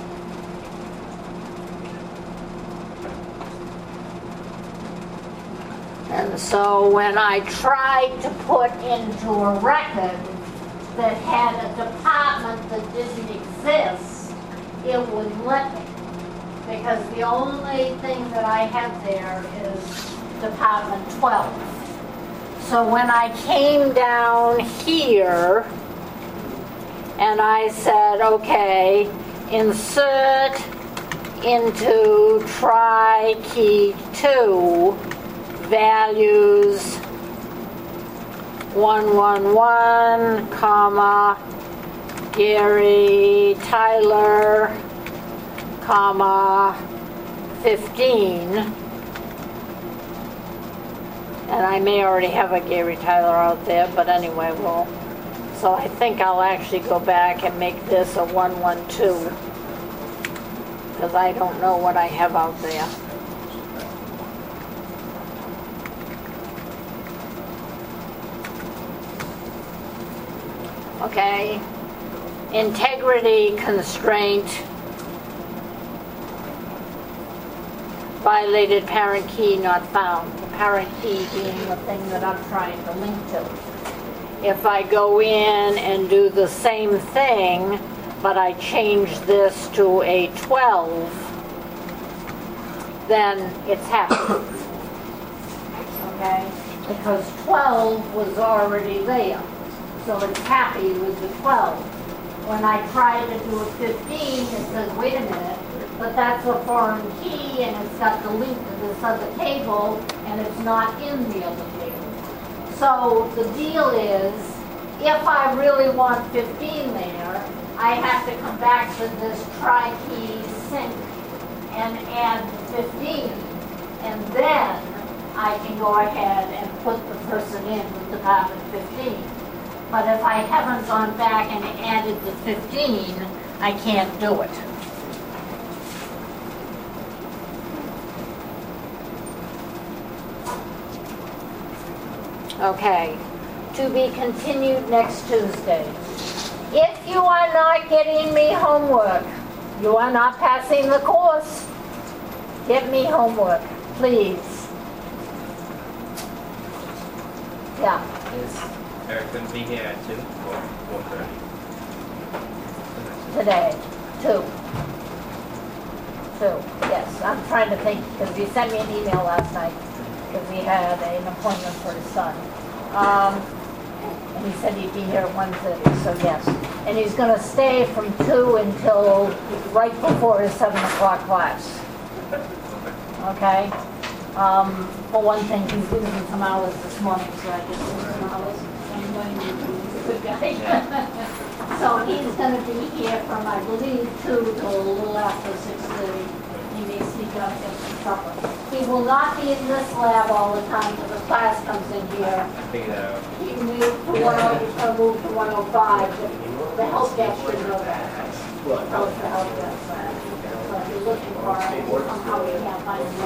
And so when I tried to put into a record that had a department that didn't exist, it wouldn't let me. Because the only thing that I have there is Department 12. So when I came down here, and I said, okay, insert into tri-key 2 values 111, comma, Gary Tyler, comma, 15. And I may already have a Gary Tyler out there, but anyway, so I think I'll actually go back and make this a 112, because I don't know what I have out there. Okay, integrity constraint. violated parent key not found. The parent key being the thing that I'm trying to link to. If I go in and do the same thing, but I change this to a 12, then it's happy. Okay? Because 12 was already there. So it's happy with the 12. When I try to do a 15, it says, wait a minute, but that's a foreign key and it's got the link to this other table and it's not in the other table. So the deal is, if I really want 15 there, I have to come back to this tri-key sync and add 15. And then I can go ahead and put the person in with department 15. But if I haven't gone back and added the 15, I can't do it. Okay, to be continued next Tuesday. If you are not getting me homework, you are not passing the course. Get me homework, please. Yeah. Is Eric going to be here at 2 or 4:30? Today, 2. Yes, I'm trying to think, because he sent me an email last night, because he had an appointment for his son. And he said he'd be here at 1:30, so yes. And he's going to stay from 2 until right before his 7 o'clock class. Okay? For one thing, he's losing some hours this morning, so I just lose some hours. I'm going to be a good guy. So he's going to be here from, I believe, 2 till a little after 6:30. He may sneak out and get some supper. He will not be in this lab all the time till the class comes in here. I figured that out. He moved to 105. The help desk should know that. Tell us the help desk. So if you're looking for it, somehow we can't find it.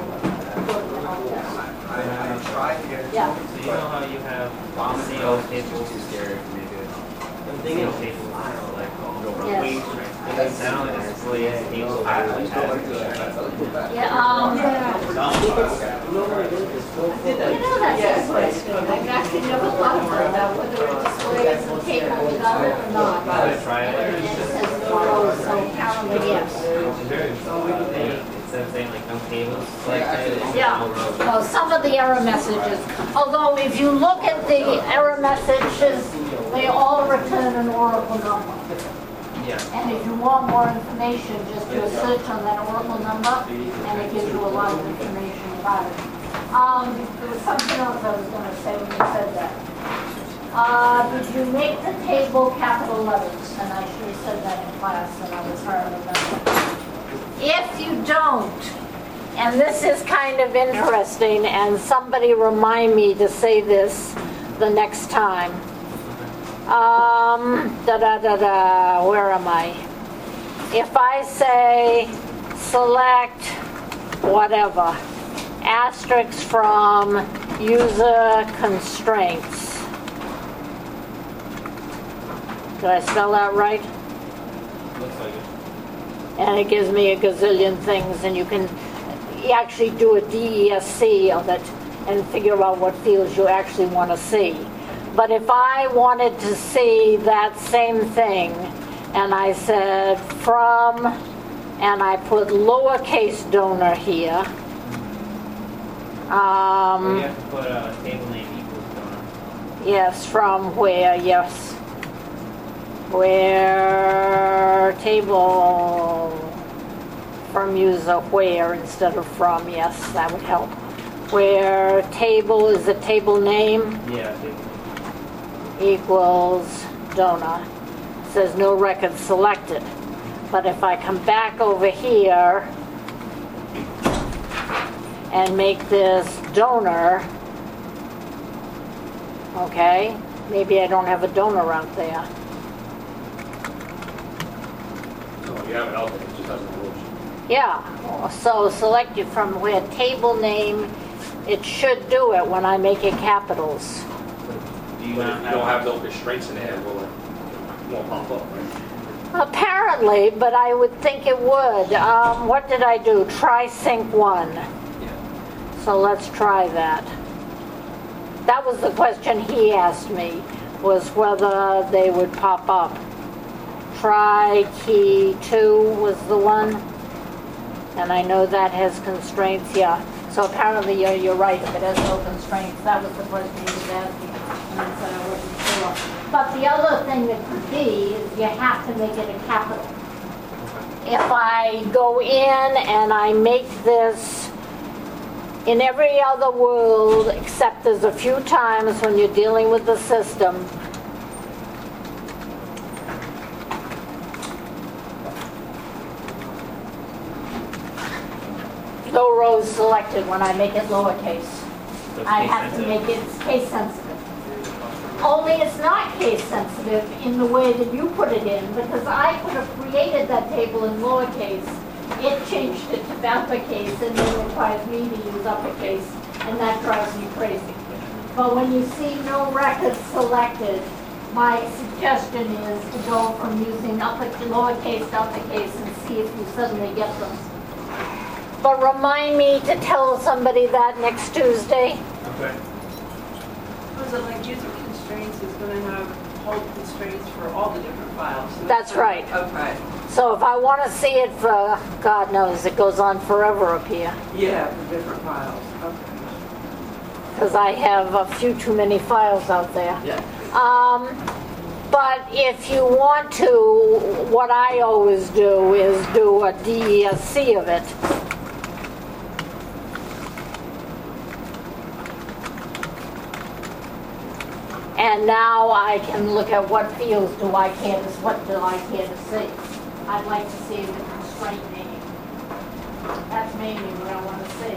I tried to get it. Yeah. So you know how you have CO tables? The CO tables are like Yes. and now it's display as tables. Yeah, you know, that's interesting. I've actually never thought about that, whether it displays the table without it or not. I try it. And it says tomorrow, so apparently yes. Instead of saying like no tables selected, it's Yeah. no rows. Well, some of the error messages, although if you look at the error messages, they all return an Oracle number. Yeah. And if you want more information, just do a search on that Oracle number, and it gives you a lot of information about it. There was something else I was going to say when you said that. Did you make the table capital letters? And I should have said that in class, and I was hard to remember. If you don't, and this is kind of interesting, and somebody remind me to say this the next time. Where am I? If I say select whatever, asterisk from user constraints. Did I spell that right? Looks like it. And it gives me a gazillion things, and you can actually do a DESC of it and figure out what fields you actually want to see. But if I wanted to see that same thing, and I said from, and I put lowercase donor here. You have to put a table name equals donor. Yes, from where, yes. Where table from user where instead of from, yes, that would help. Where table is a table name Yeah, table name. equals donor. It says no record selected. But if I come back over here and make this donor, okay, maybe I don't have a donor out there. You have it out there, it just doesn't work. Yeah, so select it from where table name, it should do it when I make it capitals. Do you But not if you don't have no constraints in there, well, it won't pop up, right? Apparently, but I would think it would. What did I do? Try Sync 1. Yeah. So let's try that. That was the question he asked me, was whether they would pop up. Try Key 2 was the one. And I know that has constraints, yeah. So apparently you're right, if it has no constraints. That was the question he was asking. And I said I wasn't sure. But the other thing that could be is you have to make it a capital. If I go in and I make this in every other world, except there's a few times when you're dealing with the system, no rows selected when I make it lowercase. That's I case have to sensitive. make it case sensitive. Only it's not case sensitive in the way that you put it in, because I could have created that table in lowercase. It changed it to uppercase and then requires me to use uppercase, and that drives me crazy. But when you see no records selected, my suggestion is to go from using lowercase to uppercase and see if you suddenly get them. But remind me to tell somebody that next Tuesday. Okay. Was it like user constraints is going to have whole constraints for all the different files? So That's right. Okay. So if I want to see it for, God knows, it goes on forever up here. Yeah, for different files. Okay. Because I have a few too many files out there. Yeah. But if you want to, what I always do is do a DESC of it. And now I can look at what fields do I care to, what do I care to see. I'd like to see the constraint name. That's mainly what I want to see.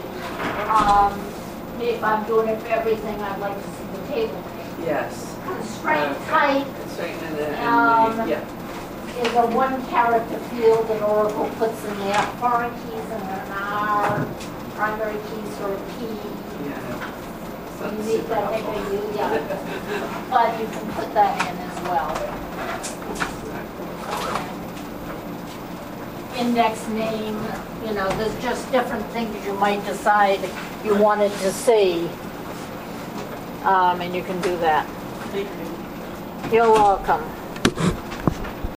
If I'm doing it for everything, I'd like to see the table name. Yes. Constraint type Constraint and then, yeah. is a one-character field that Oracle puts in there. Foreign keys and an R, primary keys or a key. Yeah. You need that FAU, yeah. But you can put that in as well. Index name, you know, there's just different things you might decide you wanted to see. And you can do that. Thank you. You're welcome.